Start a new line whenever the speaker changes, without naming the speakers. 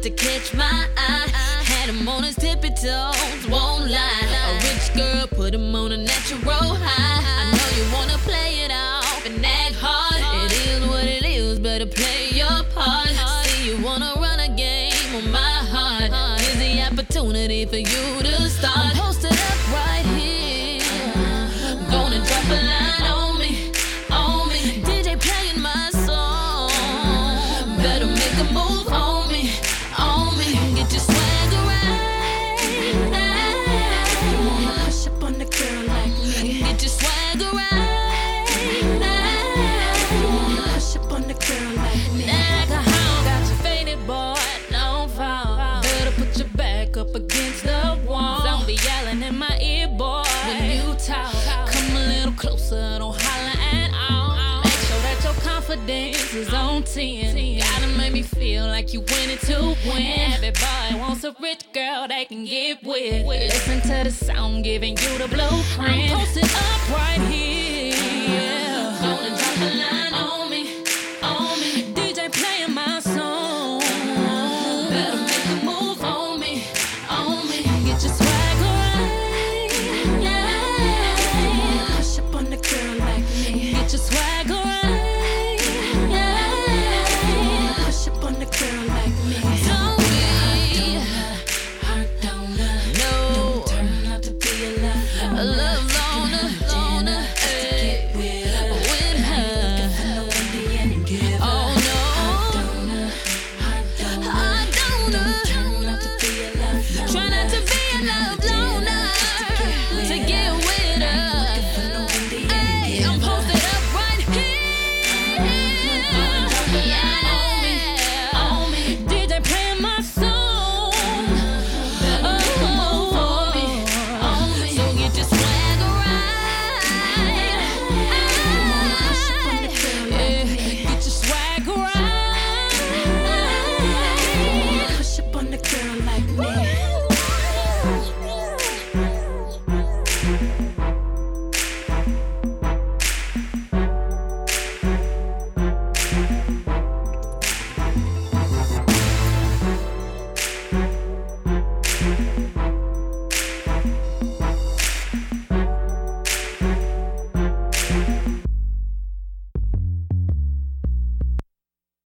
to catch my eye. Had him on his tippy toes, won't lie. A rich girl put him on a natural high. I know you wanna play it off and act hard. It is what it is, better play your part. See, you wanna run a game on my heart. Here's the opportunity for you to start. I'm posted up right here. Gonna drop a line on me, on me. DJ playing my song. Better make a move on me, on me. Get your swagger right. Push up on the girl like me. Get your swagger right. Push up on the girl like me. Alcohol got you faded, boy. Don't fall. Better put your back up against the wall. Don't be yelling in my ear, boy. When you talk, come a little closer. Don't holler at all. Make sure that your confidence is on 10. Gotta make me feel like you winning to win. Every boy wants a rich girl they can get with. Listen to the sound giving you the blueprint. I'm posted up right here. Gonna drop a line on me, on me. DJ playing my song. Better make a move on me, on me. Get your swagger right. Push up on the girl like me. Get your swagger right. Push up on the girl like me. Don't be hurt, don't no. Turn out to be a love loner.